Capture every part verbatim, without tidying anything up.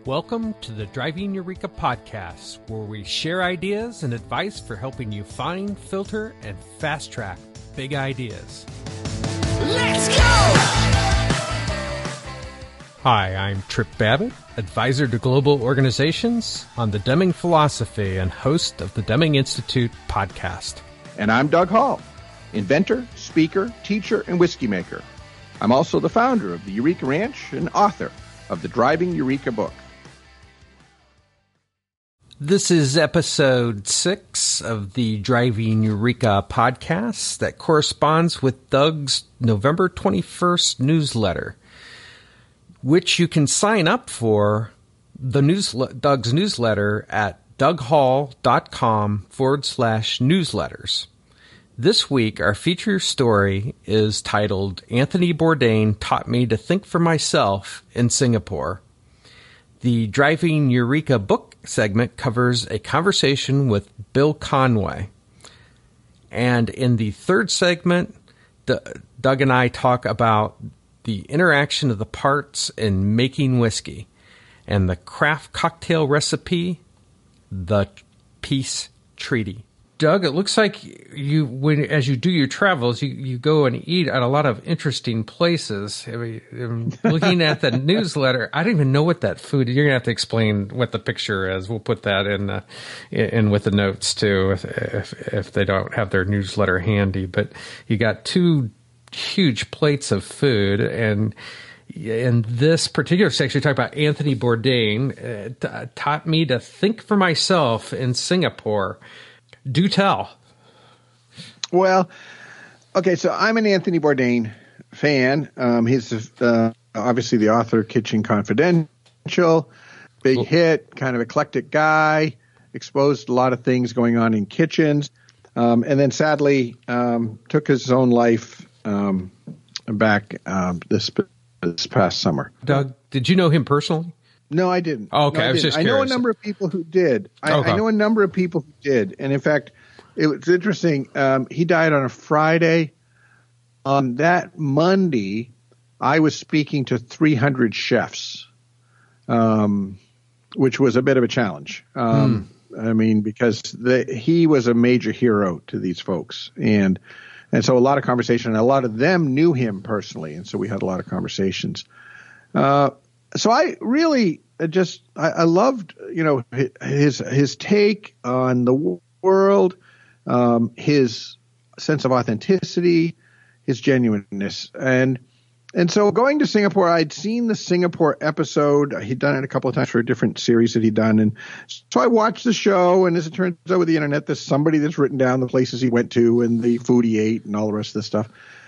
Welcome to the Driving Eureka podcast, where we share ideas and advice for helping you find, filter, and fast track big ideas. Let's go! Hi, I'm Trip Babbitt, advisor to global organizations on the Deming Philosophy and host of the Deming Institute podcast. And I'm Doug Hall, inventor, speaker, teacher, and whiskey maker. I'm also the founder of the Eureka Ranch and author of the Driving Eureka book. This is episode six of the Driving Eureka podcast that corresponds with Doug's November twenty-first newsletter, which you can sign up for the news, Doug's newsletter at doughall.com forward slash newsletters. This week, our feature story is titled Anthony Bourdain Taught Me to Think for Myself in Singapore. The Driving Eureka book segment covers a conversation with Bill Conway. And in the third segment, D- Doug and I talk about the interaction of the parts in making whiskey and the craft cocktail recipe, the Peace Treaty. Doug, it looks like you, when as you do your travels, you, you go and eat at a lot of interesting places. I mean, looking at the newsletter, I don't even know what that food. You're gonna have to explain what the picture is. We'll put that in uh, in with the notes too, if, if if they don't have their newsletter handy. But you got two huge plates of food, and in this particular section, you talk about Anthony Bourdain uh, t- taught me to think for myself in Singapore. Do tell. Well, okay, so I'm an Anthony Bourdain fan. Um, he's uh, obviously the author of Kitchen Confidential, big cool. hit, kind of eclectic guy, exposed a lot of things going on in kitchens, um, and then sadly um, took his own life um, back um, this, this past summer. Doug, did you know him personally? No, I didn't. Oh, okay, no, I, I was didn't. just I curious. know a number of people who did. I, okay. I know a number of people who did. And in fact, it was interesting. Um, he died on a Friday. On that Monday, I was speaking to three hundred chefs, um, which was a bit of a challenge. Um, hmm. I mean, because the, he was a major hero to these folks. And and so a lot of conversation, and a lot of them knew him personally. And so we had a lot of conversations. Uh, so I really just, I, I loved, you know, his, his take on the world, um, his sense of authenticity, his genuineness. And, and so going to Singapore, I'd seen the Singapore episode. He'd done it a couple of times for a different series that he'd done. And so I watched the show, and as it turns out with the internet, there's somebody that's written down the places he went to and the food he ate and all the rest of this stuff.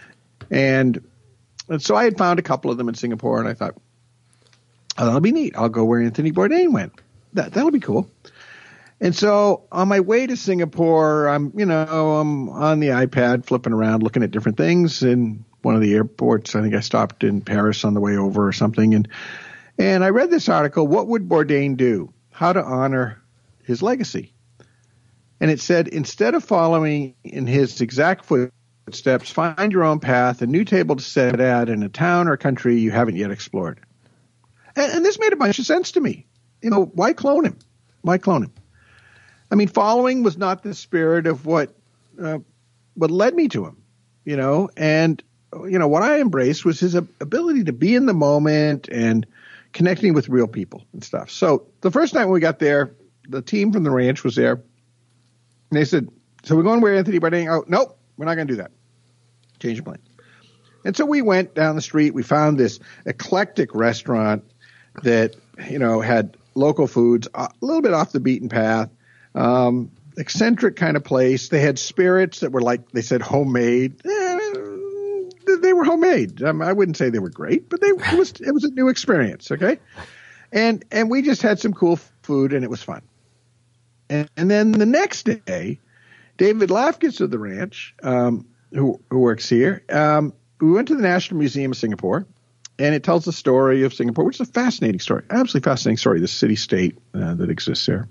And, and so I had found a couple of them in Singapore, and I thought, oh, that'll be neat. I'll go where Anthony Bourdain went. That, that'll be cool. And so on my way to Singapore, I'm, you know, I'm on the iPad flipping around, looking at different things in one of the airports. I think I stopped in Paris on the way over or something. And, and I read this article, What Would Bourdain Do? How to Honor His Legacy. And it said, instead of following in his exact footsteps, find your own path, a new table to set at in a town or country you haven't yet explored. And, and this made a bunch of sense to me. You know, why clone him? Why clone him? I mean, following was not the spirit of what uh, what led me to him, you know. And, you know, what I embraced was his ability to be in the moment and connecting with real people and stuff. So the first night when we got there, the team from the ranch was there. And they said, so we're going where Anthony Bourdain? Oh, nope, we're not going to do that. Change of plan. And so we went down the street. We found this eclectic restaurant that, you know, had local foods, a little bit off the beaten path, um, eccentric kind of place. They had spirits that were like, they said homemade. Eh, they were homemade. Um, I wouldn't say they were great, but they it was it was a new experience. Okay, and and we just had some cool food, and it was fun. And, and then the next day, David Lafkitz of the ranch, um, who who works here, um, we went to the National Museum of Singapore. And it tells the story of Singapore, which is a fascinating story, absolutely fascinating story, the city-state uh, that exists there.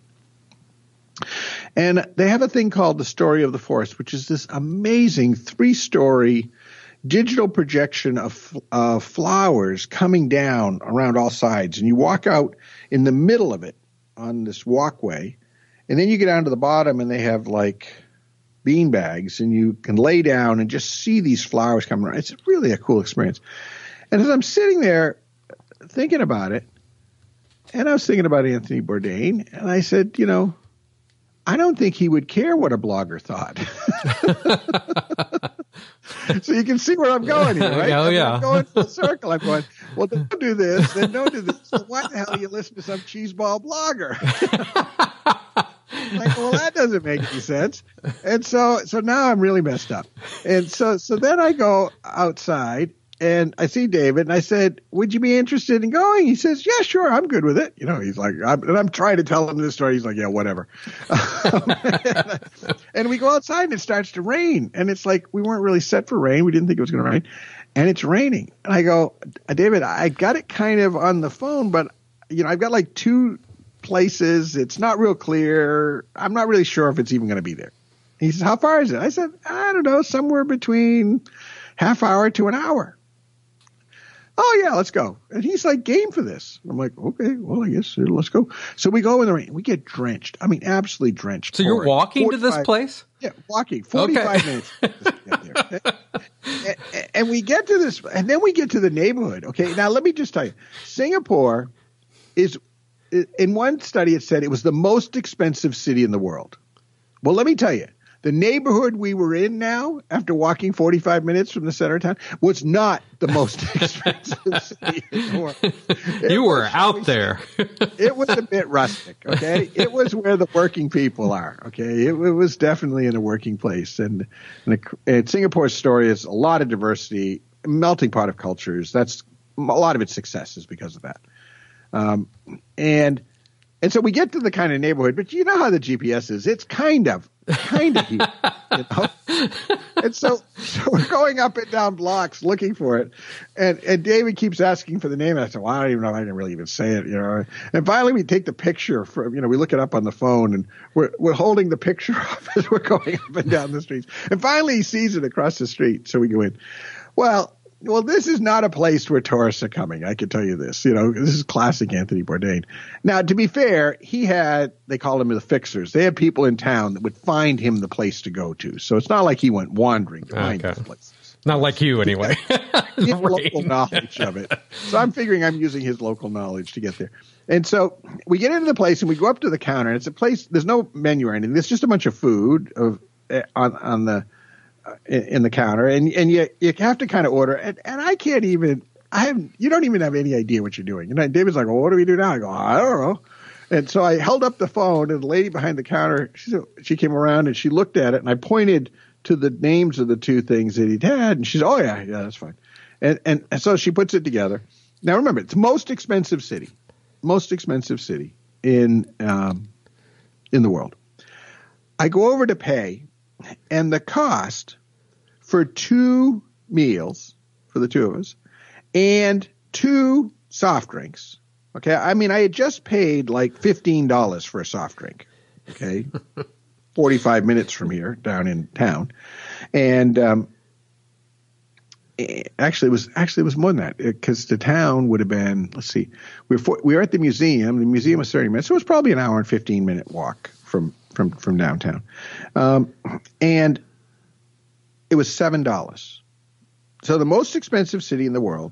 And they have a thing called the Story of the Forest, which is this amazing three-story digital projection of uh, flowers coming down around all sides. And you walk out in the middle of it on this walkway. And then you get down to the bottom and they have like bean bags and you can lay down and just see these flowers coming around. It's really a cool experience. And as I'm sitting there thinking about it, and I was thinking about Anthony Bourdain, and I said, you know, I don't think he would care what a blogger thought. So you can see where I'm going here, right? Oh, yeah. I'm going full circle. I'm going, well, don't do this, then don't do this. So why the hell do you listen to some cheeseball blogger? Like, well, that doesn't make any sense. And so, so now I'm really messed up. And so, so then I go outside and I see David and I said, would you be interested in going? He says, yeah, sure. I'm good with it. You know, he's like, I'm, and I'm trying to tell him this story. He's like, yeah, whatever. and, and we go outside and it starts to rain. And it's like, we weren't really set for rain. We didn't think it was going to rain. And it's raining. And I go, David, I got it kind of on the phone, but you know, I've got like two places. It's not real clear. I'm not really sure if it's even going to be there. He says, how far is it? I said, I don't know, somewhere between half hour to an hour. Oh, yeah, let's go. And he's like, game for this. I'm like, okay, well, I guess let's go. So we go in the rain. We get drenched. I mean, absolutely drenched. So you're walking to this place? Yeah, walking. forty-five okay. minutes to get there. Okay? and, and we get to this, and then we get to the neighborhood. Okay, now let me just tell you, Singapore is, in one study it said it was the most expensive city in the world. Well, let me tell you, the neighborhood we were in now, after walking forty-five minutes from the center of town, was not the most expensive city in the world. It you were was, out there. It was a bit rustic, okay? It was where the working people are, okay? It, it was definitely in a working place. And, and, and Singapore's story is a lot of diversity, melting pot of cultures. That's a lot of its success is because of that. Um, and and so we get to the kind of neighborhood, but you know how the G P S is. It's kind of, kind of here, you know? And so, so we're going up and down blocks looking for it. And, and David keeps asking for the name. And I said, well, I don't even know if I can really even say it, you know. And finally we take the picture from, you know, we look it up on the phone and we're, we're holding the picture up as we're going up and down the streets. And finally he sees it across the street. So we go in. Well, Well, this is not a place where tourists are coming. I can tell you this. You know, this is classic Anthony Bourdain. Now, to be fair, he had, they called him the fixers. They had people in town that would find him the place to go to. So it's not like he went wandering to find okay. these places. Not like you, anyway. He had local knowledge of it. So I'm figuring I'm using his local knowledge to get there. And so we get into the place and we go up to the counter. And it's a place, there's no menu or anything. There's just a bunch of food of, on, on the, in the counter, and and you you have to kind of order, and, and I can't even I have you don't even have any idea what you're doing. And David's like, well, what do we do now? I go, I don't know. And so I held up the phone, and the lady behind the counter, she she came around and she looked at it, and I pointed to the names of the two things that he'd had, and she said, oh yeah, yeah, that's fine. And and, and so she puts it together. Now remember, it's the most expensive city, most expensive city in um, in the world. I go over to pay. And the cost for two meals for the two of us and two soft drinks. Okay. I mean, I had just paid like fifteen dollars for a soft drink. Okay. forty-five minutes from here down in town. And, um, actually it was, actually it was more than that because the town would have been, let's see, we were, for, we were at the museum. The museum was thirty minutes. So it was probably an hour and fifteen minute walk from, from, from downtown. Um, and it was seven dollars. So the most expensive city in the world.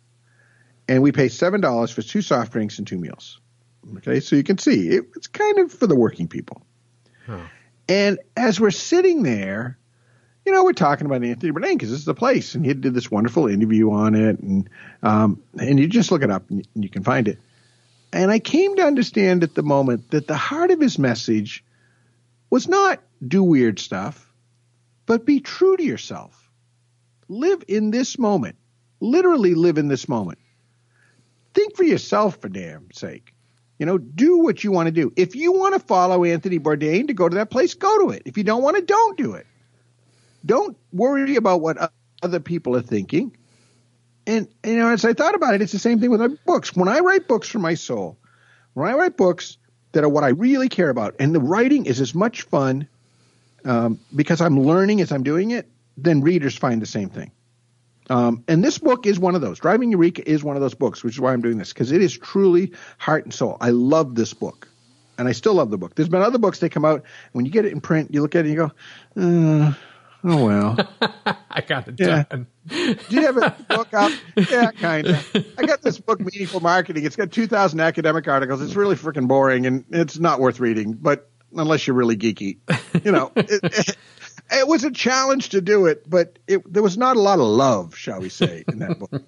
And we pay seven dollars for two soft drinks and two meals. Okay. So you can see it, it's kind of for the working people. Huh. And as we're sitting there, you know, we're talking about Anthony Bourdain because this is the place. And he did this wonderful interview on it. And, um, and you just look it up and you can find it. And I came to understand at the moment that the heart of his message was not do weird stuff, but be true to yourself. Live in this moment. Literally live in this moment. Think for yourself, for damn sake. You know, do what you want to do. If you want to follow Anthony Bourdain to go to that place, go to it. If you don't want to, don't do it. Don't worry about what other people are thinking. And, you know, as I thought about it, it's the same thing with my books. When I write books for my soul, when I write books that are what I really care about, and the writing is as much fun um, because I'm learning as I'm doing it, then readers find the same thing. Um, and this book is one of those. Driving Eureka is one of those books, which is why I'm doing this, because it is truly heart and soul. I love this book, and I still love the book. There's been other books that come out. When you get it in print, you look at it and you go, uh, oh, well. I got it yeah. done. Do you have a book out? Yeah, kind of. I got this book, Meaningful Marketing. It's got two thousand academic articles. It's really freaking boring, and it's not worth reading, but unless you're really geeky. You know, it, it, it was a challenge to do it, but it, there was not a lot of love, shall we say, in that book.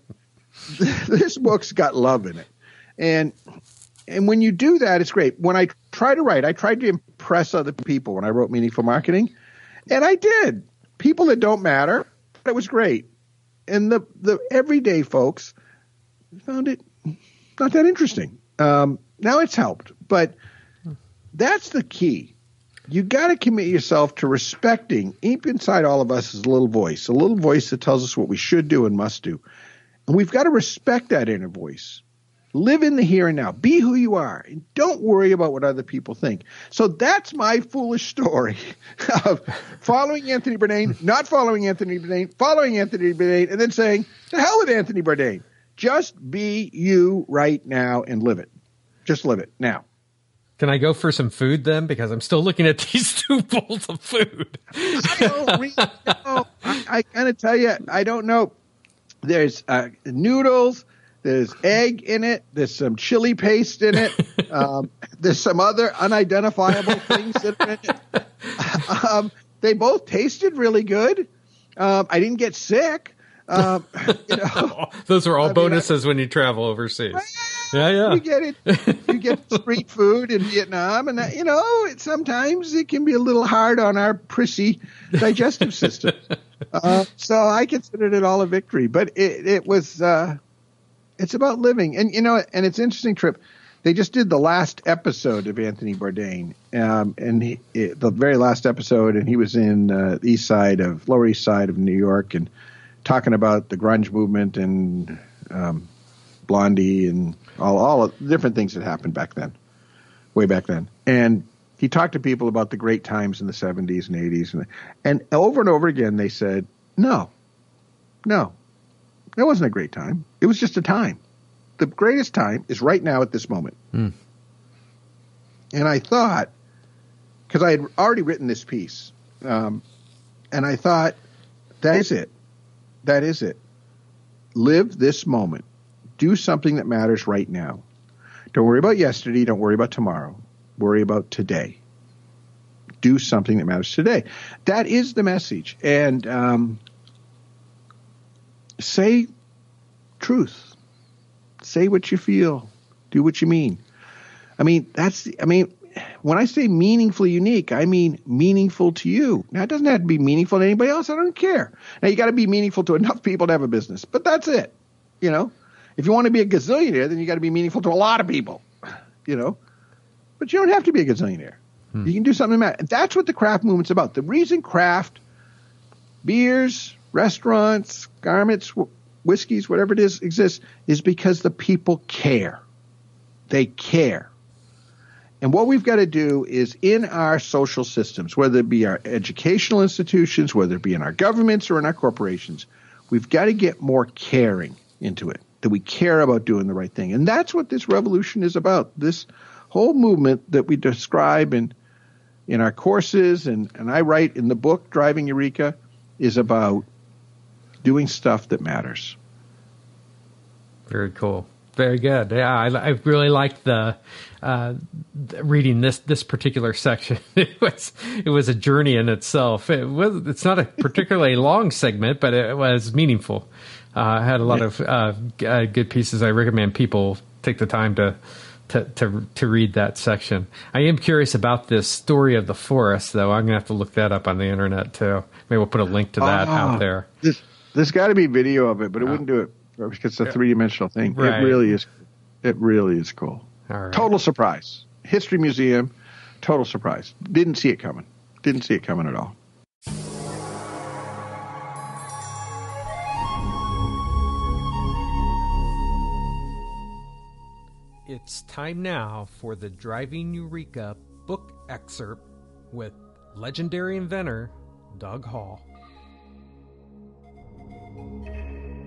This book's got love in it. And and when you do that, it's great. When I try to write, I tried to impress other people when I wrote Meaningful Marketing, and I did. People that don't matter, but it was great. And the, the everyday folks found it not that interesting. Um, now it's helped, but that's the key. You got to commit yourself to respecting, deep inside all of us is a little voice, a little voice that tells us what we should do and must do. And we've got to respect that inner voice. Live in the here and now. Be who you are. And don't worry about what other people think. So that's my foolish story of following Anthony Bourdain, not following Anthony Bourdain, following Anthony Bourdain, and then saying, to hell with Anthony Bourdain. Just be you right now and live it. Just live it now. Can I go for some food then? Because I'm still looking at these two bowls of food. I don't really know. I, I got to tell you, I don't know. There's uh, noodles. There's egg in it. There's some chili paste in it. Um, there's some other unidentifiable things that are in it. Um, they both tasted really good. Um, I didn't get sick. Um, you know, Those are all I bonuses mean, I, when you travel overseas. Well, yeah, yeah. You get it. You get street food in Vietnam, and that, you know, it, sometimes it can be a little hard on our prissy digestive system. Uh, so I considered it all a victory. But it, it was. Uh, It's about living. And, you know, and it's interesting, Trip. They just did the last episode of Anthony Bourdain, um, and he, it, the very last episode, and he was in uh, the east side of, Lower East Side of New York, and talking about the grunge movement and um, Blondie and all, all of the different things that happened back then, way back then. And he talked to people about the great times in the seventies and eighties. And, and over and over again, they said, no, no. It wasn't a great time. It was just a time. The greatest time is right now at this moment. Mm. And I thought, because I had already written this piece, um, and I thought, that is it. That is it. Live this moment. Do something that matters right now. Don't worry about yesterday. Don't worry about tomorrow. Worry about today. Do something that matters today. That is the message. And um, say truth. Say what you feel. Do what you mean. I mean, that's, I mean, when I say meaningfully unique, I mean meaningful to you. Now, it doesn't have to be meaningful to anybody else. I don't care. Now, you got to be meaningful to enough people to have a business, but that's it. You know, if you want to be a gazillionaire, then you got to be meaningful to a lot of people, you know, but you don't have to be a gazillionaire. Hmm. You can do something that matters. That's what the craft movement's about. The reason craft, beers, restaurants, garments, whiskeys, whatever it is, exists is because the people care. They care. And what we've got to do is in our social systems, whether it be our educational institutions, whether it be in our governments or in our corporations, we've got to get more caring into it, that we care about doing the right thing. And that's what this revolution is about. This whole movement that we describe in in our courses and, and I write in the book, Driving Eureka, is about doing stuff that matters. Very cool. Very good. Yeah, I, I really liked the uh, reading this this particular section. It was it was a journey in itself. It was it's not a particularly long segment, but it was meaningful. Uh, I had a lot of uh, good pieces. I recommend people take the time to, to to to read that section. I am curious about this story of the forest, though. I'm gonna have to look that up on the internet too. Maybe we'll put a link to that oh, out there. This, there's got to be video of it, but it oh. wouldn't do it. Because it's a three-dimensional thing. Right. It really is. It really is cool. All right. Total surprise. History Museum. Total surprise. Didn't see it coming. Didn't see it coming at all. It's time now for the Driving Eureka book excerpt with legendary inventor Doug Hall.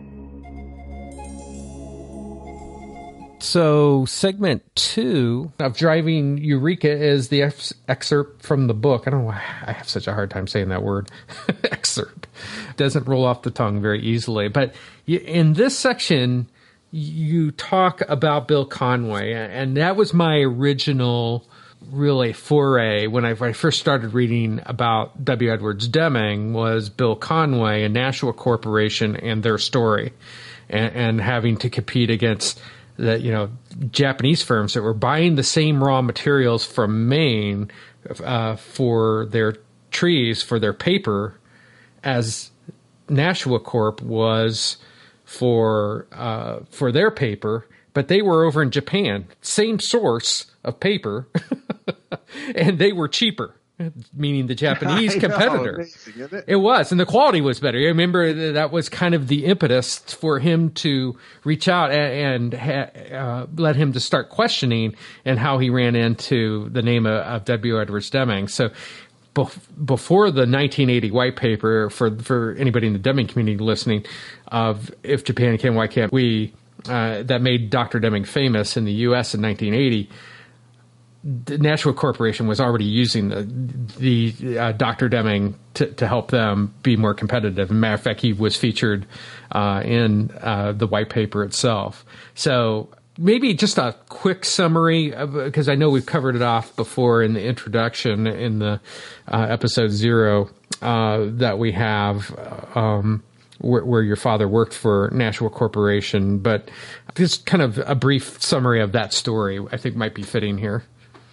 So segment two of Driving Eureka is the ex- excerpt from the book. I don't know why I have such a hard time saying that word. Excerpt. Doesn't roll off the tongue very easily. But in this section, you talk about Bill Conway, and that was my original really foray when I, when I first started reading about W. Edwards Deming was Bill Conway and Nashua Corporation and their story, and, and having to compete against the, you know, Japanese firms that were buying the same raw materials from Maine uh, for their trees, for their paper, as Nashua Corp was for uh, for their paper, but they were over in Japan, same source of paper, and they were cheaper. Meaning the Japanese competitor. Amazing, isn't it? It was, and the quality was better. I remember that was kind of the impetus for him to reach out and, and ha, uh, led him to start questioning and how he ran into the name of, of W. Edwards Deming. So bef- before the nineteen eighty white paper, for for anybody in the Deming community listening, of If Japan Can, Why Can't We, uh, that made Doctor Deming famous in the U S in nineteen eighty, the Nashua Corporation was already using the, the uh, Doctor Deming to, to help them be more competitive. As a matter of fact, he was featured uh, in uh, the white paper itself. So maybe just a quick summary, because I know we've covered it off before in the introduction in the uh, episode zero uh, that we have, um, where, where your father worked for Nashua Corporation. But just kind of a brief summary of that story, I think, might be fitting here.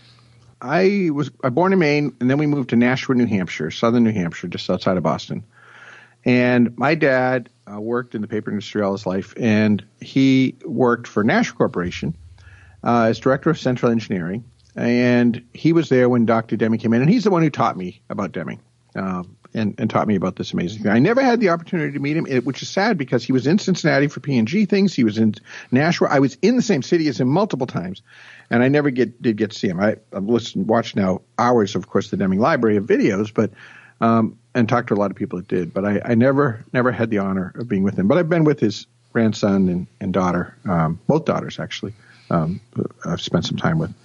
I was I born in Maine, and then we moved to Nashua, New Hampshire, southern New Hampshire, just outside of Boston. And my dad uh, worked in the paper industry all his life, and he worked for Nashua Corporation uh, as director of central engineering. And he was there when Doctor Deming came in, and he's the one who taught me about Deming um, and, and taught me about this amazing thing. I never had the opportunity to meet him, which is sad because he was in Cincinnati for P and G things. He was in Nashua. I was in the same city as him multiple times. And I never get did get to see him. I, I've listened, watched now hours, of course, the Deming Library of videos, but um, and talked to a lot of people that did. But I, I never never had the honor of being with him. But I've been with his grandson and, and daughter, um, both daughters actually. Um, I've spent some time with.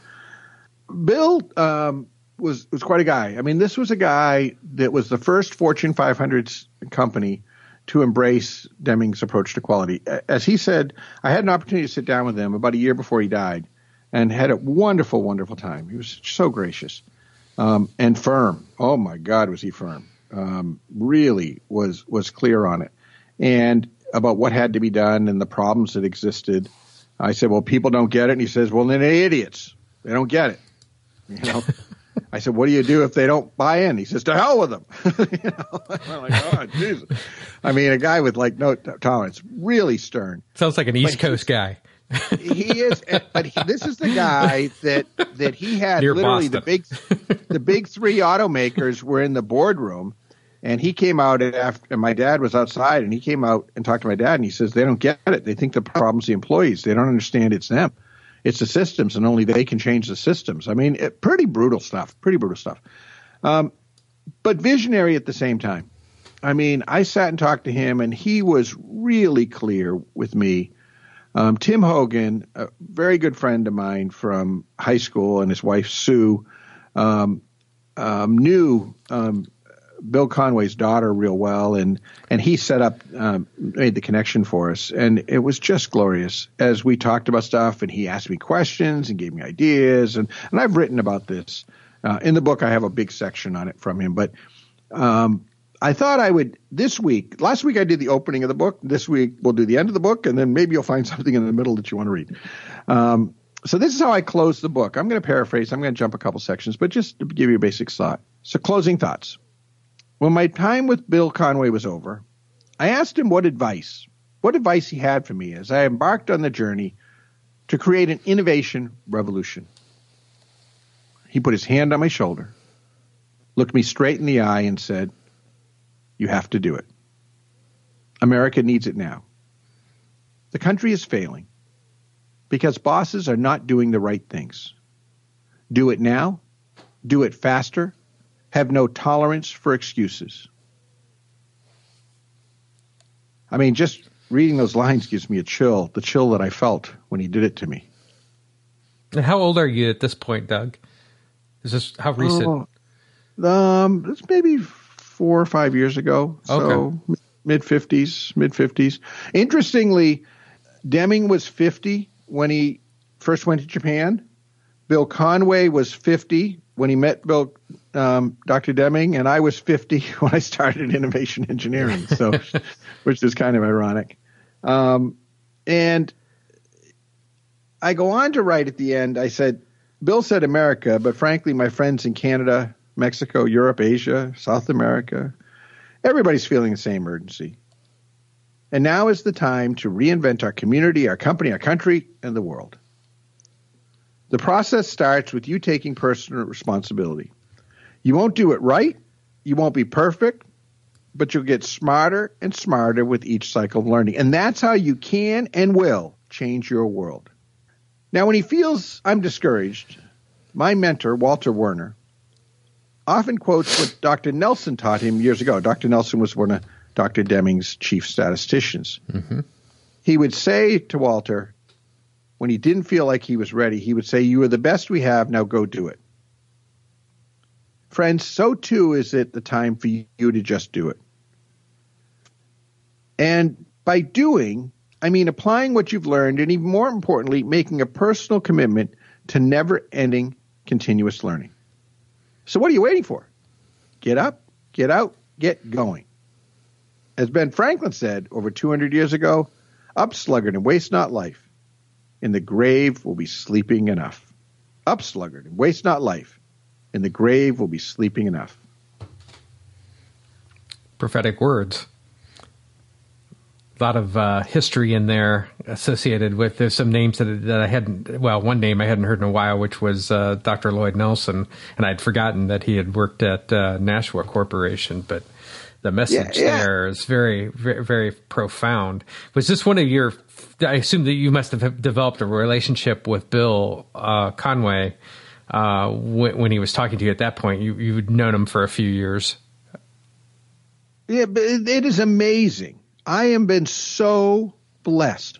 Bill um, was was quite a guy. I mean, this was a guy that was the first Fortune five hundred company to embrace Deming's approach to quality. As he said, I had an opportunity to sit down with him about a year before he died, and had a wonderful, wonderful time. He was so gracious um, and firm. Oh, my God, was he firm. Um, really was was clear on it. And about what had to be done and the problems that existed. I said, well, people don't get it. And he says, well, then they're idiots. They don't get it. You know. I said, what do you do if they don't buy in? He says, to hell with them. You know? I'm like, oh, Jesus. I mean, a guy with, like, no tolerance, really stern. Sounds like an East but Coast guy. He is, but he, this is the guy that that he had Near literally Boston. the big the big three automakers were in the boardroom, and he came out after and my dad was outside, and he came out and talked to my dad, and he says they don't get it. They think the problem's the employees. They don't understand it's them. It's the systems, and only they can change the systems. I mean, it, pretty brutal stuff. Pretty brutal stuff. Um, but visionary at the same time. I mean, I sat and talked to him, and he was really clear with me. Um, Tim Hogan, a very good friend of mine from high school, and his wife Sue, um, um, knew um, Bill Conway's daughter real well, and and he set up, um, made the connection for us, and it was just glorious as we talked about stuff, and he asked me questions and gave me ideas, and and I've written about this uh, in the book. I have a big section on it from him, but. Um, I thought I would this week. Last week I did the opening of the book. This week we'll do the end of the book, and then maybe you'll find something in the middle that you want to read. Um, so this is how I close the book. I'm going to paraphrase. I'm going to jump a couple sections, but just to give you a basic thought. So closing thoughts. When my time with Bill Conway was over, I asked him what advice, what advice he had for me as I embarked on the journey to create an innovation revolution. He put his hand on my shoulder, looked me straight in the eye, and said, you have to do it. America needs it now. The country is failing because bosses are not doing the right things. Do it now. Do it faster. Have no tolerance for excuses. I mean, just reading those lines gives me a chill, the chill that I felt when he did it to me. And how old are you at this point, Doug? Is this how recent? Oh, um, it's maybe four or five years ago. So Okay. mid fifties, mid fifties. Interestingly, Deming was fifty when he first went to Japan. Bill Conway was fifty when he met Bill, um, Doctor Deming, and I was fifty when I started innovation engineering. So, which is kind of ironic. Um, and I go on to write at the end, I said, Bill said America, but frankly, my friends in Canada, Mexico, Europe, Asia, South America, everybody's feeling the same urgency. And now is the time to reinvent our community, our company, our country, and the world. The process starts with you taking personal responsibility. You won't do it right. You won't be perfect, but you'll get smarter and smarter with each cycle of learning. And that's how you can and will change your world. Now, when he feels I'm discouraged, my mentor, Walter Werner, often quotes what Doctor Nelson taught him years ago. Doctor Nelson was one of Doctor Deming's chief statisticians. Mm-hmm. He would say to Walter, when he didn't feel like he was ready, he would say, you are the best we have, now go do it. Friends, so too is it the time for you to just do it. And by doing, I mean applying what you've learned, and even more importantly, making a personal commitment to never-ending continuous learning. So what are you waiting for? Get up, get out, get going. As Ben Franklin said over two hundred years ago, up, sluggard, and waste not life. In the grave will be sleeping enough. Up, sluggard, and waste not life. In the grave will be sleeping enough. Prophetic words. A lot of uh, history in there associated with, there's some names that, that I hadn't, well, one name I hadn't heard in a while, which was uh, Doctor Lloyd Nelson, and I'd forgotten that he had worked at uh, Nashua Corporation, but the message yeah, yeah. there is very, very, very profound. Was this one of your, I assume that you must have developed a relationship with Bill uh, Conway uh, when, when he was talking to you at that point. You, you'd known him for a few years. Yeah, but it is amazing. I have been so blessed,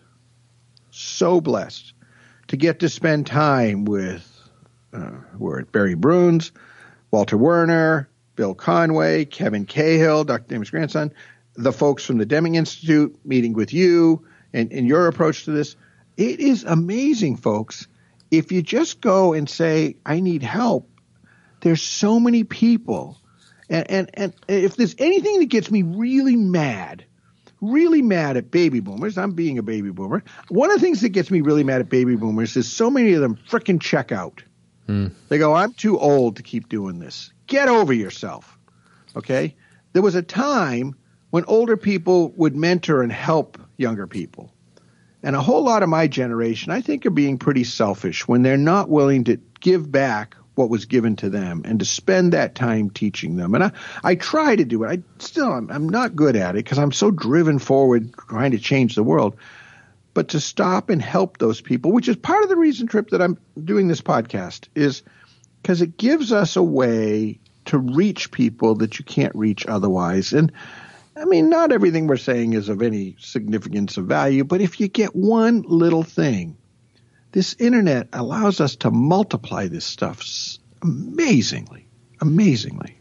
so blessed to get to spend time with uh, we're at Barry Bruns, Walter Werner, Bill Conway, Kevin Cahill, Doctor Deming's grandson, the folks from the Deming Institute, meeting with you and, and your approach to this. It is amazing, folks. If you just go and say, I need help, there's so many people. And, and, and if there's anything that gets me really mad, really mad at baby boomers, I'm being a baby boomer. One of the things that gets me really mad at baby boomers is so many of them frickin' check out. Hmm. They go, I'm too old to keep doing this. Get over yourself. Okay? There was a time when older people would mentor and help younger people. And a whole lot of my generation, I think, are being pretty selfish when they're not willing to give back what was given to them and to spend that time teaching them. And I, I try to do it. I still, I'm, I'm not good at it because I'm so driven forward trying to change the world. But to stop and help those people, which is part of the reason, Trip, that I'm doing this podcast, is because it gives us a way to reach people that you can't reach otherwise. And I mean, not everything we're saying is of any significance or value, but if you get one little thing, this internet allows us to multiply this stuff amazingly, amazingly.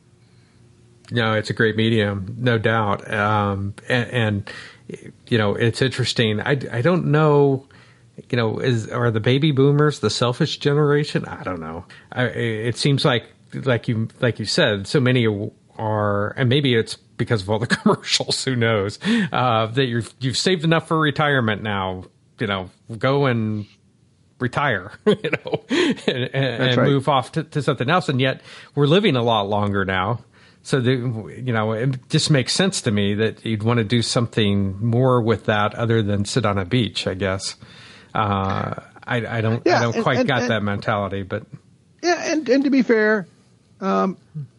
No, it's a great medium, no doubt. Um, and, and, you know, it's interesting. I, I don't know, you know, is are the baby boomers the selfish generation? I don't know. I, it seems like, like you, like you said, so many are, and maybe it's because of all the commercials, who knows, uh, that you've, you've saved enough for retirement now, you know, go and retire, you know, and, and right. move off to, to something else. And yet we're living a lot longer now. So, the, you know, it just makes sense to me that you'd want to do something more with that other than sit on a beach, I guess. Uh, I, I don't, yeah, I don't and, quite and, got and, that mentality, but. Yeah. And, and to be fair, um,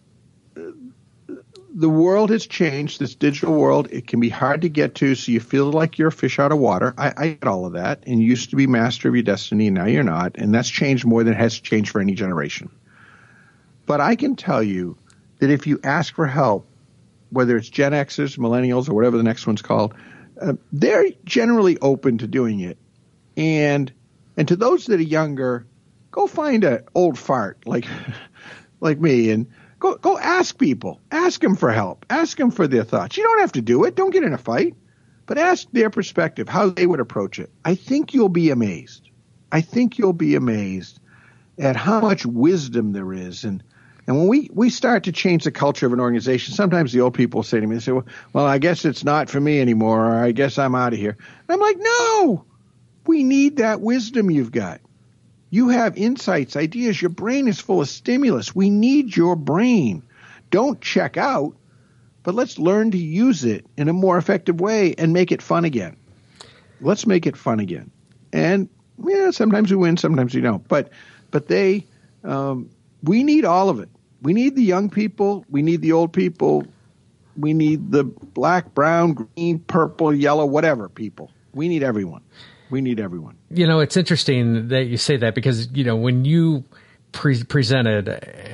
the world has changed, this digital world. It can be hard to get to, so you feel like you're a fish out of water. I, I get all of that. And you used to be master of your destiny, and now you're not. And that's changed more than it has changed for any generation. But I can tell you that if you ask for help, whether it's Gen Xers, millennials, or whatever the next one's called, uh, they're generally open to doing it. And and to those that are younger, go find an old fart like like me and go go ask people. Ask them for help. Ask them for their thoughts. You don't have to do it. Don't get in a fight. But ask their perspective, how they would approach it. I think you'll be amazed. I think you'll be amazed at how much wisdom there is. And and when we, we start to change the culture of an organization, sometimes the old people say to me, they say, well, well, I guess it's not for me anymore, or I guess I'm out of here. And I'm like, no, we need that wisdom you've got. You have insights, ideas. Your brain is full of stimulus. We need your brain. Don't check out, but let's learn to use it in a more effective way and make it fun again. Let's make it fun again. And yeah, sometimes we win, sometimes we don't. But but they, um, we need all of it. We need the young people. We need the old people. We need the black, brown, green, purple, yellow, whatever people. We need everyone. We need everyone. You know, it's interesting that you say that because, you know, when you pre- presented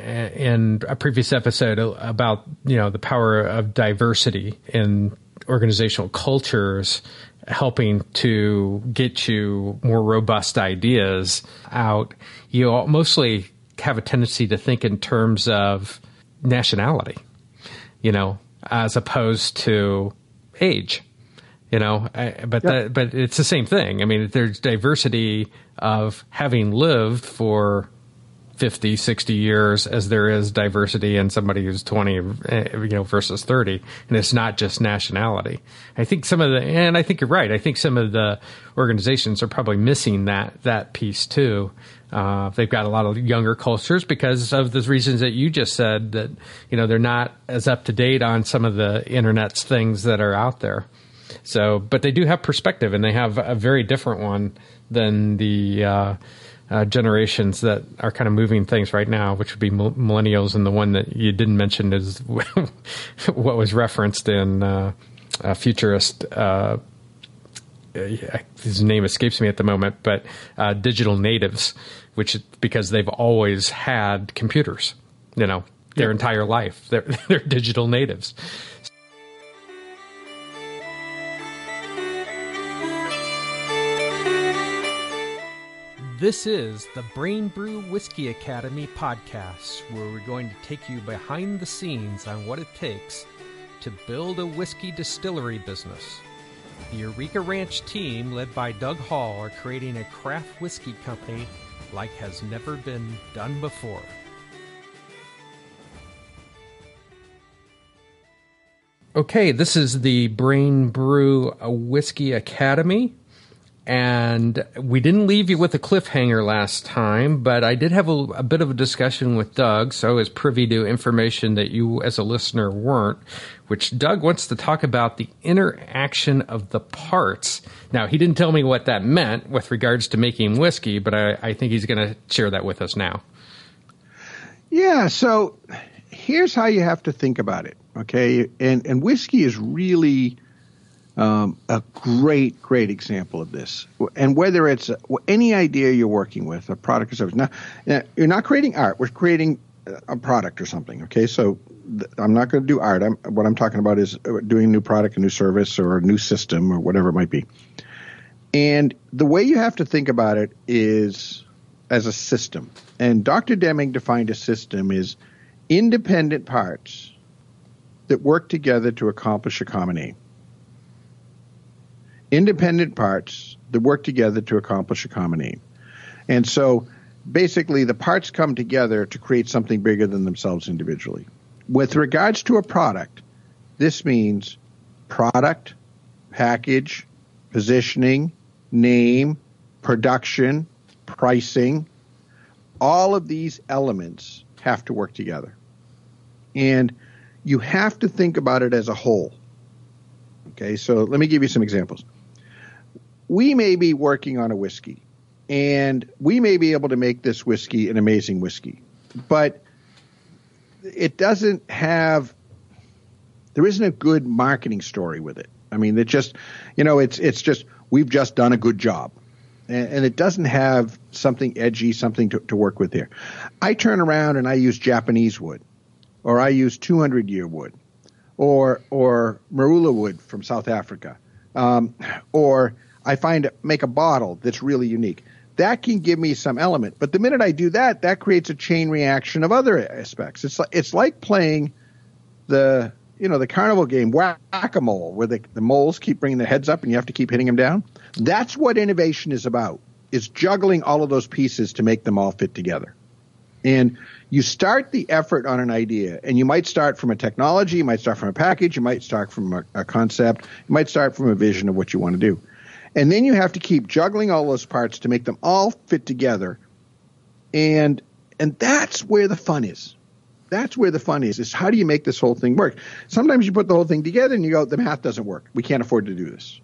in a previous episode about, you know, the power of diversity in organizational cultures helping to get you more robust ideas out, you mostly have a tendency to think in terms of nationality, you know, as opposed to age. You know, I, but yep. the, but it's the same thing. I mean, there's diversity of having lived for fifty, sixty years as there is diversity in somebody who's twenty, you know, versus thirty. And it's not just nationality. I think some of the, and I think you're right. I think some of the organizations are probably missing that, that piece too. Uh, they've got a lot of younger cultures because of the reasons that you just said that, you know, they're not as up to date on some of the internet's things that are out there. So, but they do have perspective, and they have a very different one than the uh, uh, generations that are kind of moving things right now, which would be millennials, and the one that you didn't mention is what was referenced in uh, a futurist. Uh, his name escapes me at the moment, but uh, digital natives, which because they've always had computers, you know, their yep. entire life. They're, they're digital natives. This is the Brain Brew Whiskey Academy podcast, where we're going to take you behind the scenes on what it takes to build a whiskey distillery business. The Eureka Ranch team, led by Doug Hall, are creating a craft whiskey company like has never been done before. Okay, this is the Brain Brew Whiskey Academy. And we didn't leave you with a cliffhanger last time, but I did have a, a bit of a discussion with Doug, so I was privy to information that you as a listener weren't, which Doug wants to talk about the interaction of the parts. Now, he didn't tell me what that meant with regards to making whiskey, but I, I think he's going to share that with us now. Yeah, so here's how you have to think about it, okay? And, and whiskey is really... Um, a great, great example of this. And whether it's a, any idea you're working with, a product or service. Now, now, you're not creating art. We're creating a product or something, okay? So th- I'm not going to do art. I'm, what I'm talking about is doing a new product, a new service, or a new system, or whatever it might be. And the way you have to think about it is as a system. And Doctor Deming defined a system as independent parts that work together to accomplish a common aim. Independent parts that work together to accomplish a common aim. And so basically the parts come together to create something bigger than themselves individually. With regards to a product, this means product, package, positioning, name, production, pricing. All of these elements have to work together. And you have to think about it as a whole. Okay, so let me give you some examples. We may be working on a whiskey, and we may be able to make this whiskey an amazing whiskey, but it doesn't have, there isn't a good marketing story with it. I mean, it just, you know, it's it's just, we've just done a good job, and, and it doesn't have something edgy, something to, to work with here. I turn around and I use Japanese wood, or I use two hundred year wood, or or marula wood from South Africa, um, or I find make a bottle that's really unique. that can give me some element. But the minute I do that, that creates a chain reaction of other aspects. It's like, it's like playing the, you know, the carnival game, whack-a-mole, where the, the moles keep bringing their heads up and you have to keep hitting them down. That's what innovation is about, is juggling all of those pieces to make them all fit together. And you start the effort on an idea, and you might start from a technology, you might start from a package, you might start from a, a concept, you might start from a vision of what you want to do. And then you have to keep juggling all those parts to make them all fit together. And and that's where the fun is. That's where the fun is, is how do you make this whole thing work? Sometimes you put the whole thing together and you go, the math doesn't work. We can't afford to do this.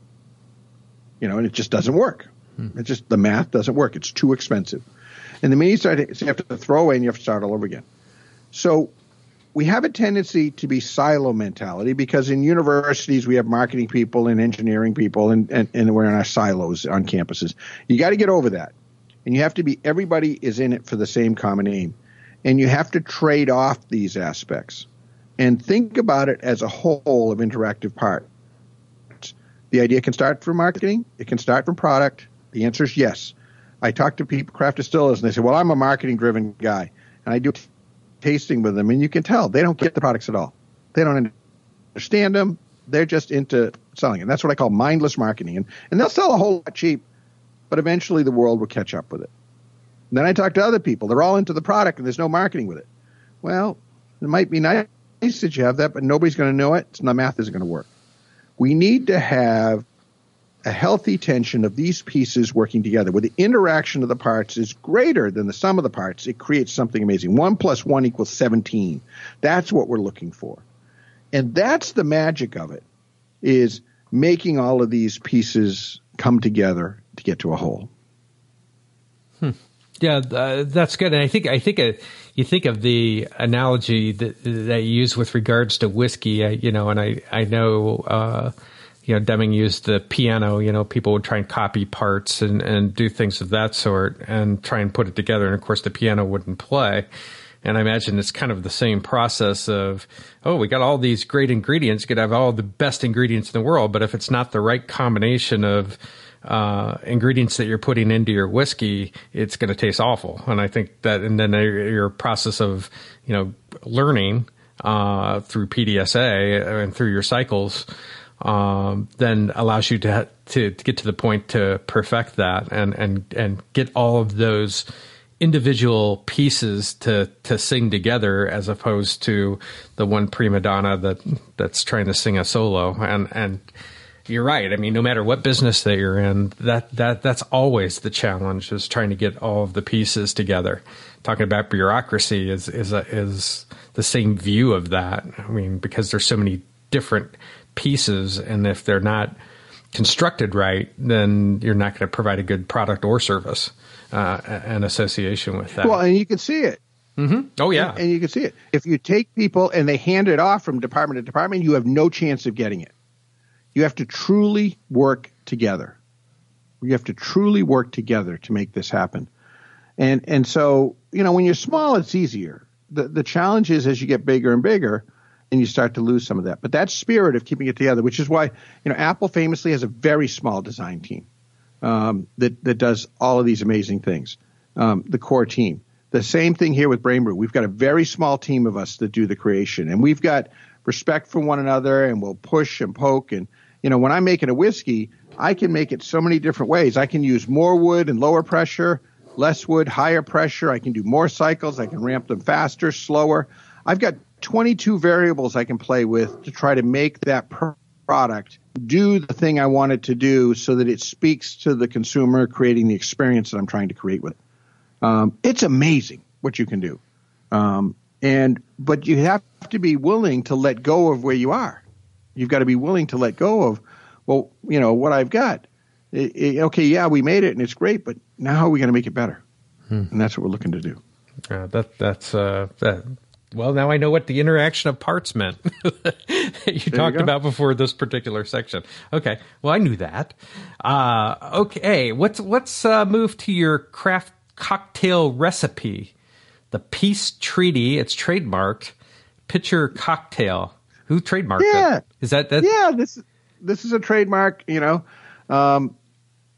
You know, and it just doesn't work. Hmm. It just, the math doesn't work. It's too expensive. And the minute you start, you have to throw away and you have to start all over again. So we have a tendency to be silo mentality because in universities we have marketing people and engineering people and, and, and we're in our silos on campuses. You got to get over that. And you have to be, everybody is in it for the same common aim. And you have to trade off these aspects and think about it as a whole of interactive parts. The idea can start from marketing. It can start from product. The answer is yes. I talk to people, craft distillers, and they say, well, I'm a marketing-driven guy. And I do t- tasting with them, and you can tell they don't get the products at all. They don't understand them. They're just into selling. And that's what I call mindless marketing. And, and they'll sell a whole lot cheap, but eventually the world will catch up with it. And then I talk to other people. They're all into the product, and there's no marketing with it. Well, it might be nice that you have that, but nobody's going to know it. So the math isn't going to work. We need to have a healthy tension of these pieces working together. Where the interaction of the parts is greater than the sum of the parts, it creates something amazing. One plus one equals seventeen. That's what we're looking for. And that's the magic of it, is making all of these pieces come together to get to a whole. Hmm. Yeah, uh, that's good. And I think I think uh, you think of the analogy that that you use with regards to whiskey, uh, you know, and I I know uh, you know Deming used the piano. You know, people would try and copy parts and and do things of that sort and try and put it together. And of course, the piano wouldn't play. And I imagine it's kind of the same process of, oh, we got all these great ingredients, you could have all the best ingredients in the world, but if it's not the right combination of uh, ingredients that you're putting into your whiskey, it's going to taste awful. And I think that, and then your process of, you know, learning uh, through P D S A and through your cycles um, then allows you to, to to get to the point to perfect that and and and get all of those individual pieces to to sing together, as opposed to the one prima donna that that's trying to sing a solo. And and you're right. I mean, no matter what business that you're in, that that that's always the challenge, is trying to get all of the pieces together. Talking about bureaucracy is is a, is the same view of that. I mean, because there's so many different pieces, and if they're not constructed right, then you're not going to provide a good product or service. Uh, an association with that. Well, and you can see it. Mm-hmm. Oh, yeah. And, and you can see it. If you take people and they hand it off from department to department, you have no chance of getting it. You have to truly work together. You have to truly work together to make this happen. And and so, you know, when you're small, it's easier. The the challenge is as you get bigger and bigger, and you start to lose some of that. But that spirit of keeping it together, which is why, you know, Apple famously has a very small design team. Um, that, that does all of these amazing things, um, the core team. The same thing here with Brain Brew. We've got a very small team of us that do the creation, and we've got respect for one another, and we'll push and poke. And, you know, when I'm making a whiskey, I can make it so many different ways. I can use more wood and lower pressure, less wood, higher pressure. I can do more cycles. I can ramp them faster, slower. I've got twenty-two variables I can play with to try to make that per- product do the thing I want it to do so that it speaks to the consumer, creating the experience that I'm trying to create with it. Um, it's amazing what you can do. Um, and, but you have to be willing to let go of where you are. You've got to be willing to let go of, well, you know, what I've got. It, it, okay, yeah, we made it and it's great, but now how are we going to make it better? Hmm. And that's what we're looking to do. Uh, that, that's, uh, that. Well, now I know what the interaction of parts meant that you there talked you about before this particular section. Okay. Well, I knew that. Uh, okay. Let's, let's uh, move to your craft cocktail recipe, the Peace Treaty. It's trademarked. Pitcher Cocktail. Who trademarked yeah. it? Is that that? Yeah. This, this is a trademark, you know. Um,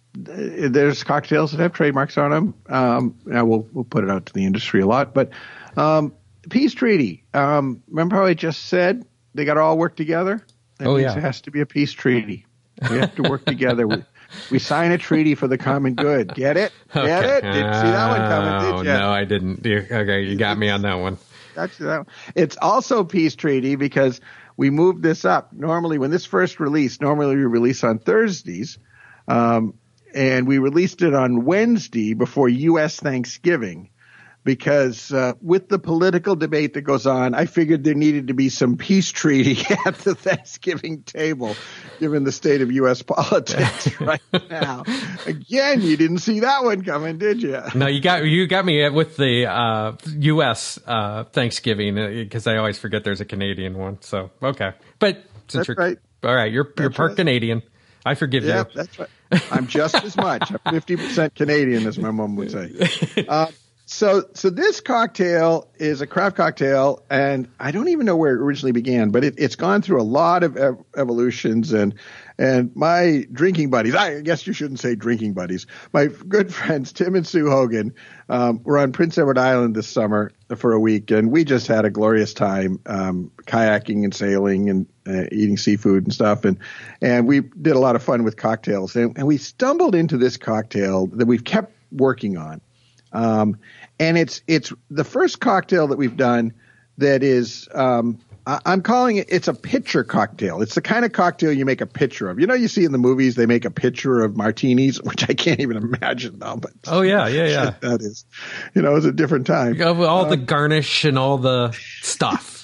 there's cocktails that have trademarks on them. Um, now we'll we'll put it out to the industry a lot, but um, peace treaty. Um, remember how I just said they got to all work together? That oh means yeah, it has to be a peace treaty. We have to work together. We, we sign a treaty for the common good. Get it? Get okay. it? Didn't see that one coming, did you? Oh no, I didn't. You, okay, you got me on that one. Got you that one. It's also peace treaty because we moved this up. Normally, when this first released, normally we release on Thursdays. Um, And we released it on Wednesday before U S Thanksgiving because uh, with the political debate that goes on, I figured there needed to be some peace treaty at the Thanksgiving table, given the state of U S politics right now. Again, you didn't see that one coming, did you? No, you got you got me with the uh, U S Uh, Thanksgiving because I always forget there's a Canadian one. So okay, but since That's you're right. all right, you're you're That's part right. Canadian. I forgive Yeah, you. that's right. I'm just as much. I'm fifty percent Canadian, as my mom would say. Uh, so, so this cocktail is a craft cocktail, and I don't even know where it originally began, but it, it's gone through a lot of ev- evolutions. And and my drinking buddies, I guess you shouldn't say drinking buddies, my good friends Tim and Sue Hogan, um, were on Prince Edward Island this summer for a week, and we just had a glorious time um, kayaking and sailing and uh, eating seafood and stuff, and and we did a lot of fun with cocktails, and, and we stumbled into this cocktail that we've kept working on, um, and it's it's the first cocktail that we've done that is um, I, I'm calling it it's a pitcher cocktail. It's the kind of cocktail you make a pitcher of. You know, you see in the movies they make a pitcher of martinis, which I can't even imagine now. But oh yeah, yeah, yeah. That is, you know, it's a different time. All the um, garnish and all the stuff.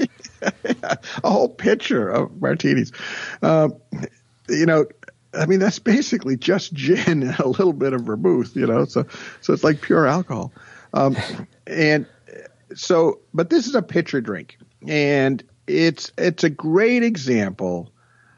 A whole pitcher of martinis. Um, you know, I mean, that's basically just gin and a little bit of vermouth, you know, so so it's like pure alcohol. Um, and so, but this is a pitcher drink, and it's it's a great example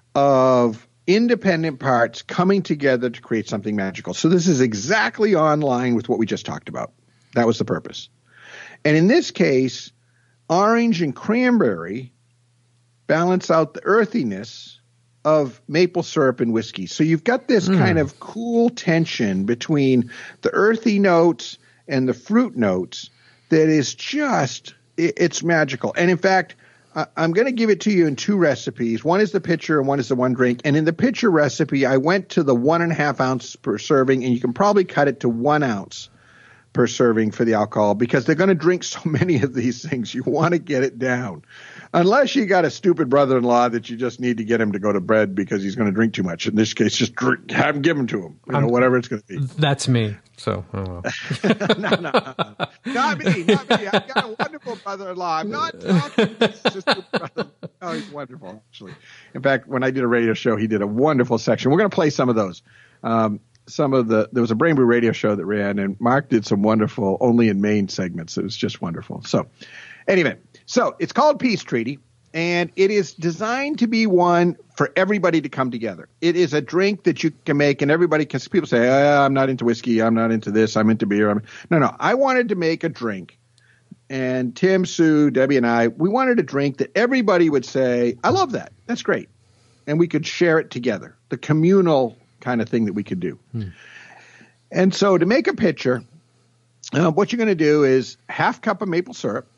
of independent parts coming together to create something magical. So this is exactly on line with what we just talked about. That was the purpose. And in this case, orange and cranberry balance out the earthiness of maple syrup and whiskey. So you've got this mm. kind of cool tension between the earthy notes and the fruit notes that is just, it, it's magical. And in fact, I, I'm going to give it to you in two recipes. One is the pitcher and one is the one drink. And in the pitcher recipe, I went to the one and a half ounce per serving, and you can probably cut it to one ounce per serving for the alcohol because they're going to drink so many of these things. You want to get it down. Unless you got a stupid brother-in-law that you just need to get him to go to bed because he's going to drink too much. In this case, just drink, have him give him to him, you know, um, whatever it's going to be. That's me. So, oh well. no, no, no, no. Not me, not me. I've got a wonderful brother-in-law. I'm not talking to his brother. Oh, he's wonderful, actually. In fact, when I did a radio show, he did a wonderful section. We're going to play some of those. Um, some of the, there was a Brain Brew radio show that ran, and Mark did some wonderful only in Maine segments. It was just wonderful. So, anyway. So it's called Peace Treaty, and it is designed to be one for everybody to come together. It is a drink that you can make, and everybody, because people say, oh, I'm not into whiskey, I'm not into this, I'm into beer. I'm... No, no, I wanted to make a drink, and Tim, Sue, Debbie, and I, we wanted a drink that everybody would say, I love that, that's great, and we could share it together, the communal kind of thing that we could do. Hmm. And so to make a pitcher, uh, what you're going to do is half cup of maple syrup,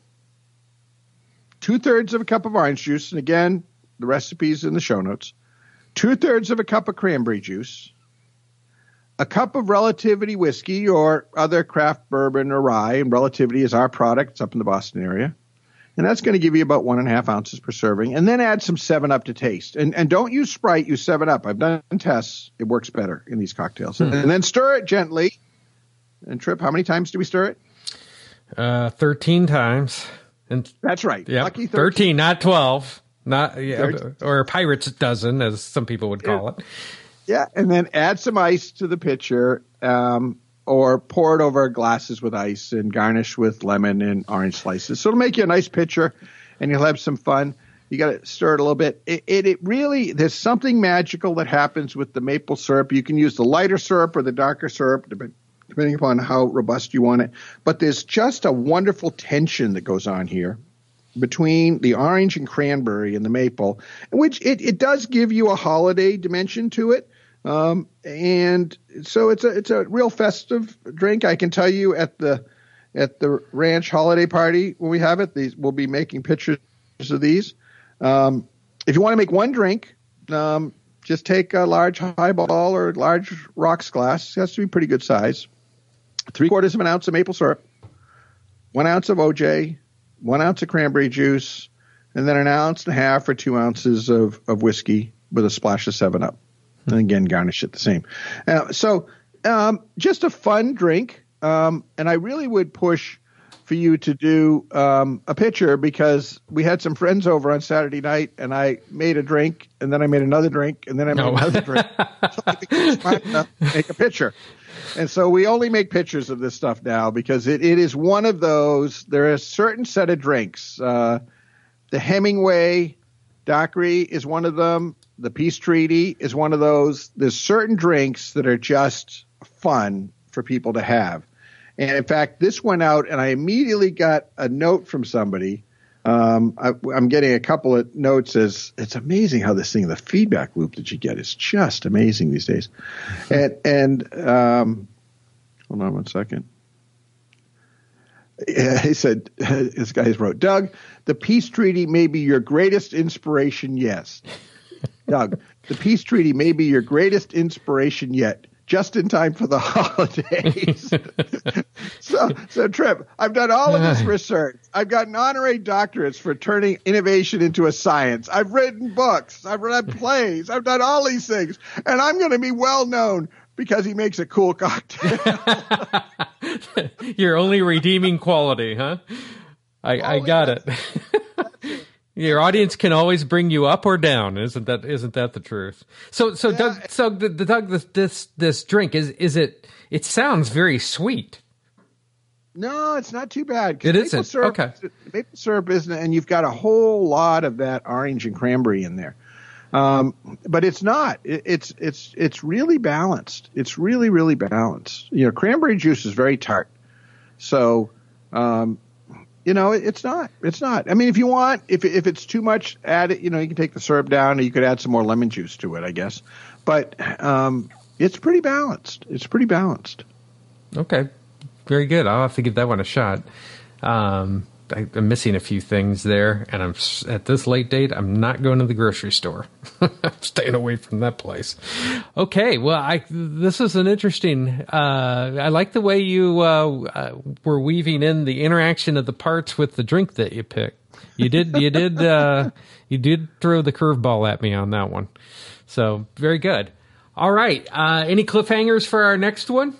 two-thirds of a cup of orange juice, and again, the recipe's in the show notes, two-thirds of a cup of cranberry juice, a cup of Relativity whiskey or other craft bourbon or rye, and Relativity is our product. It's up in the Boston area. And that's going to give you about one and a half ounces per serving. And then add some seven up to taste. And and don't use Sprite, use seven up. I've done tests. It works better in these cocktails. Mm-hmm. And then stir it gently. And Trip, how many times do we stir it? Uh, thirteen times. And that's right. Yep. Lucky thirteen. thirteen, not twelve. Not yeah, or a pirate's dozen, as some people would call it. Yeah, and then add some ice to the pitcher, um, or pour it over glasses with ice and garnish with lemon and orange slices. So it'll make you a nice pitcher, and you'll have some fun. You got to stir it a little bit. It, it, it really, there's something magical that happens with the maple syrup. You can use the lighter syrup or the darker syrup, depending upon how robust you want it. But there's just a wonderful tension that goes on here between the orange and cranberry and the maple, which it, it does give you a holiday dimension to it. Um, and so it's a it's a real festive drink. I can tell you at the at the ranch holiday party when we have it, these we'll be making pictures of these. Um, if you want to make one drink, um, just take a large highball or a large rocks glass. It has to be pretty good size. Three quarters of an ounce of maple syrup, one ounce of O J, one ounce of cranberry juice, and then an ounce and a half or two ounces of, of whiskey with a splash of seven up. And again, garnish it the same. Uh, so um, just a fun drink. Um, and I really would push for you to do um, a pitcher because we had some friends over on Saturday night and I made a drink and then I made another drink and then I made no. another drink. So I think it's smart enough to make a pitcher. And so we only make pictures of this stuff now because it, it is one of those. There are a certain set of drinks. Uh, the Hemingway Daiquiri is one of them. The Peace Treaty is one of those. There's certain drinks that are just fun for people to have. And in fact, this went out and I immediately got a note from somebody. Um, I, I'm getting a couple of notes as it's amazing how this thing, the feedback loop that you get is just amazing these days. And, and um, hold on one second. He said, this guy wrote, Doug, the Peace Treaty may be your greatest inspiration, yes. Doug, the Peace Treaty may be your greatest inspiration yet, just in time for the holidays. so, so, Trip, I've done all of this research. I've gotten honorary doctorates for turning innovation into a science. I've written books. I've read plays. I've done all these things. And I'm going to be well known because he makes a cool cocktail. Your only redeeming quality, huh? I, I got it. Your audience can always bring you up or down, isn't that? Isn't that the truth? So, so, yeah. Doug, so, the, the Doug, this, this, this drink is, is it? It sounds very sweet. No, it's not too bad. It isn't. Syrup, okay. Maple syrup isn't, and you've got a whole lot of that orange and cranberry in there. Um, but it's not. It, it's it's it's really balanced. It's really really balanced. You know, cranberry juice is very tart, so. Um, You know, it's not. It's not. I mean, if you want, if if it's too much, add it. You know, you can take the syrup down, or you could add some more lemon juice to it, I guess. But um, it's pretty balanced. It's pretty balanced. Okay, very good. I'll have to give that one a shot. Um, I, I'm missing a few things there, and I'm at this late date. I'm not going to the grocery store. I'm staying away from that place. Okay, well, I this is an interesting. Uh, I like the way you uh, uh, were weaving in the interaction of the parts with the drink that you picked. You did, you did, uh, you did throw the curveball at me on that one. So very good. All right, uh, any cliffhangers for our next one?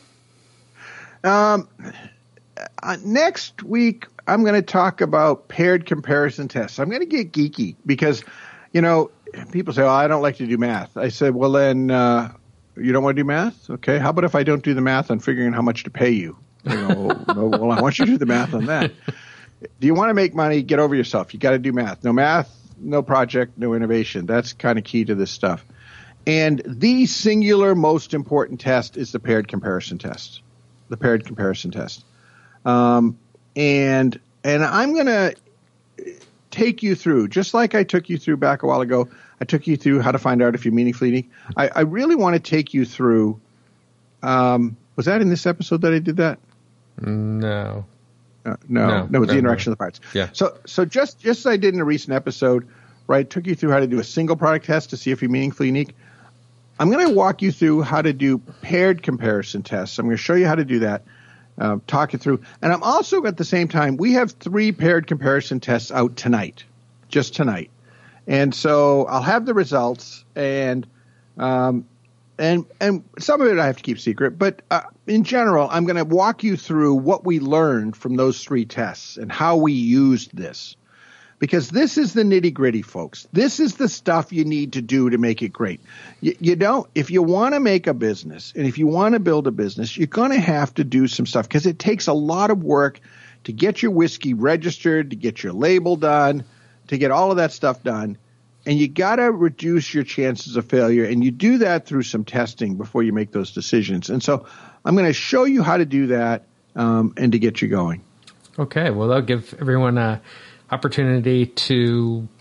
Um, uh, next week. I'm going to talk about paired comparison tests. I'm going to get geeky because, you know, people say, oh, I don't like to do math. I said, well, then uh, you don't want to do math? Okay. How about if I don't do the math on figuring out how much to pay you? You know, well, I want you to do the math on that. Do you want to make money? Get over yourself. You got to do math. No math, no project, no innovation. That's kind of key to this stuff. And the singular most important test is the paired comparison test, the paired comparison test. Um, And and I'm going to take you through, just like I took you through back a while ago, I took you through how to find out if you're meaningfully unique. I, I really want to take you through, um, was that in this episode that I did that? No. Uh, no, no, no, it was the interaction of the parts. Yeah. So so just, just as I did in a recent episode, right, took you through how to do a single product test to see if you're meaningfully unique. I'm going to walk you through how to do paired comparison tests. I'm going to show you how to do that. Uh, talk it through. And I'm also at the same time, we have three paired comparison tests out tonight, just tonight. And so I'll have the results and, um, and, and some of it I have to keep secret, but uh, in general, I'm going to walk you through what we learned from those three tests and how we used this. Because this is the nitty gritty, folks. This is the stuff you need to do to make it great. You, you don't, if you want to make a business and if you want to build a business, you're going to have to do some stuff because it takes a lot of work to get your whiskey registered, to get your label done, to get all of that stuff done. And you got to reduce your chances of failure. And you do that through some testing before you make those decisions. And so I'm going to show you how to do that um, and to get you going. Okay. Well, that'll give everyone a opportunity to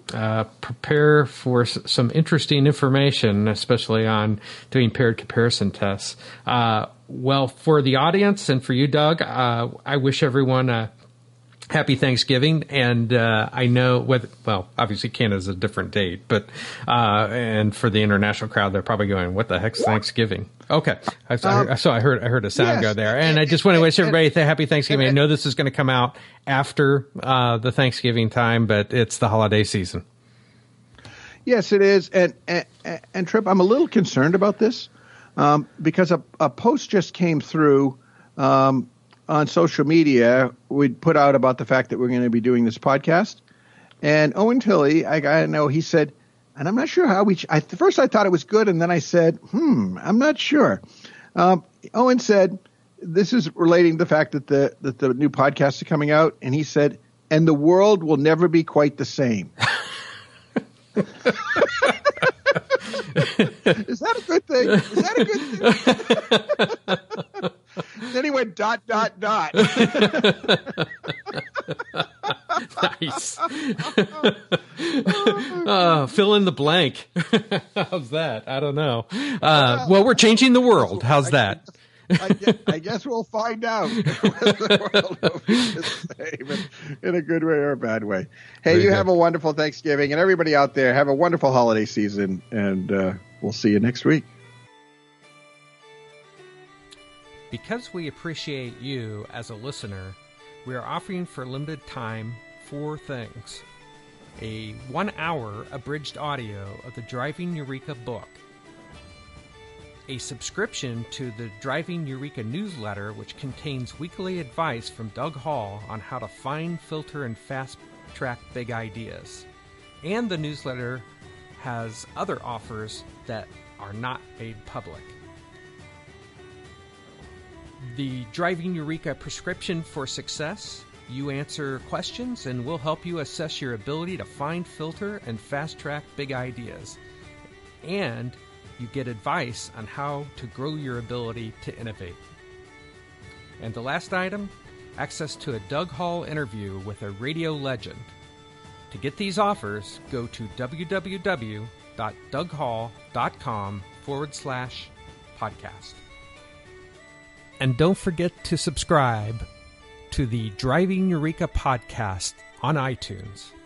uh, prepare for s- some interesting information, especially on doing paired comparison tests. Uh, well, for the audience and for you, Doug, uh, I wish everyone a happy Thanksgiving. And uh, I know, whether, well, obviously Canada's a different date, but uh, and for the international crowd, they're probably going, "What the heck's Thanksgiving?" Okay, I, um, I, so I heard I heard a sound yes, go there, and, and I just want to wish everybody a happy Thanksgiving. I know this is going to come out after uh, the Thanksgiving time, but it's the holiday season. Yes, it is, and and, and Trip, I'm a little concerned about this um, because a, a post just came through um, on social media. We'd put out about the fact that we're going to be doing this podcast, and Owen Tilley, I, I know he said. And I'm not sure how we. I, at first, I thought it was good, and then I said, "Hmm, I'm not sure." Um, Owen said, "This is relating to the fact that the that the new podcasts are coming out," and he said, "And the world will never be quite the same." Is that a good thing? Is that a good thing? Then he went dot dot dot. Nice. uh, fill in the blank. How's that? I don't know. Uh, well, we're changing the world. How's that? I guess, I guess we'll find out whether the world will be the same in, in a good way or a bad way. Hey, Very you good. Have a wonderful Thanksgiving, and everybody out there, have a wonderful holiday season, and uh, we'll see you next week. Because we appreciate you as a listener, we are offering for limited time four things. A one-hour abridged audio of the Driving Eureka book. A subscription to the Driving Eureka newsletter, which contains weekly advice from Doug Hall on how to find, filter, and fast-track big ideas. And the newsletter has other offers that are not made public. The Driving Eureka prescription for success. You answer questions and we'll help you assess your ability to find, filter, and fast-track big ideas. And you get advice on how to grow your ability to innovate. And the last item, access to a Doug Hall interview with a radio legend. To get these offers, go to www.doughall.com forward slash podcast. And don't forget to subscribe to the Driving Eureka podcast on iTunes.